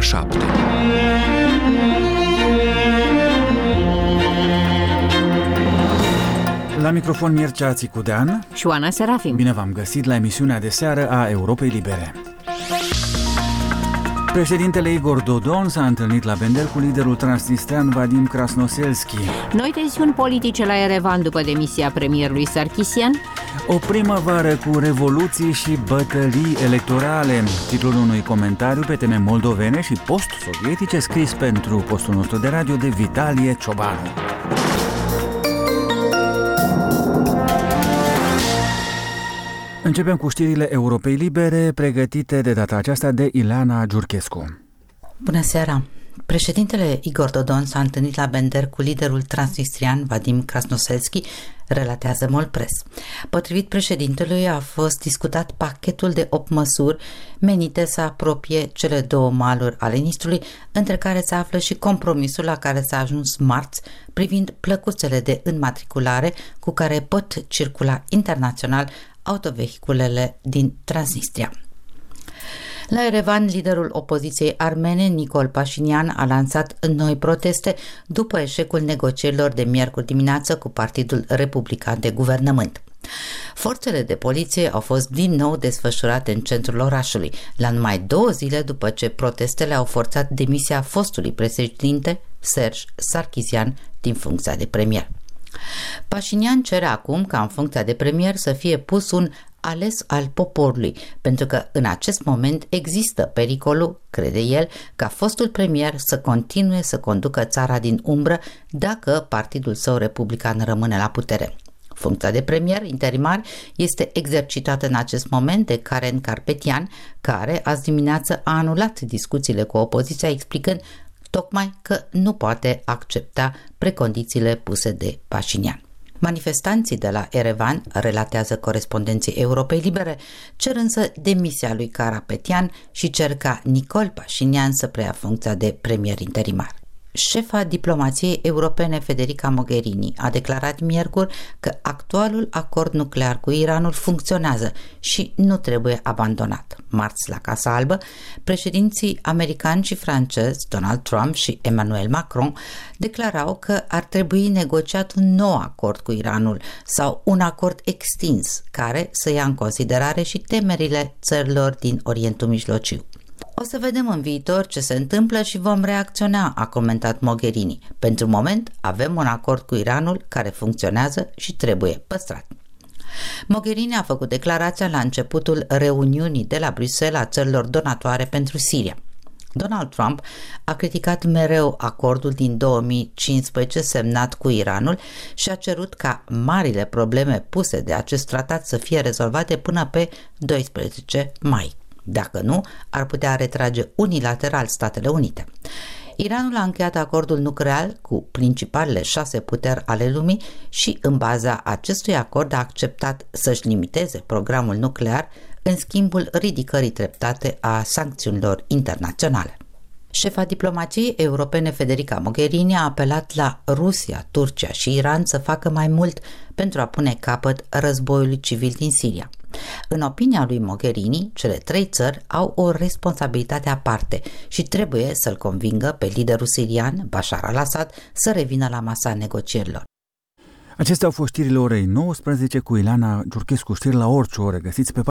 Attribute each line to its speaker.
Speaker 1: 7.
Speaker 2: La microfon Mircea Țicudean
Speaker 3: și Oana Serafim.
Speaker 2: Bine v-am găsit la emisiunea de seară a Europei Libere. Președintele Igor Dodon s-a întâlnit la Bender cu liderul transnistrean Vadim Krasnoselski.
Speaker 3: Noi tensiuni politice la Erevan după demisia premierului Sarkisian.
Speaker 2: O primăvară cu revoluții și bătălii electorale. Titlul unui comentariu pe teme moldovene și post-sovietice scris pentru postul nostru de radio de Vitalie Ciobanu. Începem cu știrile Europei Libere, pregătite de data aceasta de Ileana Giurchescu.
Speaker 4: Bună seara! Președintele Igor Dodon s-a întâlnit la Bender cu liderul transnistrian Vadim Krasnoselski, relatează Molpress. Potrivit președintelui, a fost discutat pachetul de 8 măsuri menite să apropie cele două maluri ale Nistrului, între care se află și compromisul la care s-a ajuns marți privind plăcuțele de înmatriculare cu care pot circula internațional autovehiculele din Transnistria. La Erevan, liderul opoziției armene, Nicol Pașinian, a lansat noi proteste după eșecul negocierilor de miercuri dimineață cu Partidul Republican de Guvernământ. Forțele de poliție au fost din nou desfășurate în centrul orașului, la numai 2 zile după ce protestele au forțat demisia fostului președinte, Serge Sarkisian, din funcția de premier. Pașinian cere acum ca în funcția de premier să fie pus un ales al poporului, pentru că în acest moment există pericolul, crede el, ca fostul premier să continue să conducă țara din umbră dacă partidul său republican rămâne la putere. Funcția de premier interimar este exercitată în acest moment de Karen Karpetian, care azi dimineață a anulat discuțiile cu opoziția, explicând tocmai că nu poate accepta precondițiile puse de Pașinian. Manifestanții de la Erevan, relatează corespondenții Europei Libere, cer însă demisia lui Karapetian și cer ca Nicol Pașinian să preia funcția de premier interimar. Șefa diplomației europene Federica Mogherini a declarat miercuri că actualul acord nuclear cu Iranul funcționează și nu trebuie abandonat. Marți, la Casa Albă, președinții americani și francezi, Donald Trump și Emmanuel Macron, declarau că ar trebui negociat un nou acord cu Iranul sau un acord extins care să ia în considerare și temerile țărilor din Orientul Mijlociu. O să vedem în viitor ce se întâmplă și vom reacționa, a comentat Mogherini. Pentru moment avem un acord cu Iranul care funcționează și trebuie păstrat. Mogherini a făcut declarația la începutul reuniunii de la Bruxelles a țărilor donatoare pentru Siria. Donald Trump a criticat mereu acordul din 2015 semnat cu Iranul și a cerut ca marile probleme puse de acest tratat să fie rezolvate până pe 12 mai. Dacă nu, ar putea retrage unilateral Statele Unite. Iranul a încheiat acordul nuclear cu principalele 6 puteri ale lumii și, în baza acestui acord, a acceptat să-și limiteze programul nuclear în schimbul ridicării treptate a sancțiunilor internaționale. Șefa diplomației europene Federica Mogherini a apelat la Rusia, Turcia și Iran să facă mai mult pentru a pune capăt războiului civil din Siria. În opinia lui Mogherini, cele 3 țări au o responsabilitate aparte și trebuie să-l convingă pe liderul sirian, Bashar al-Assad, să revină la masa negocierilor.
Speaker 2: Acestea au fost știrile orei 19 cu Ileana Giurchescu. Știri la orice oră găsiți pe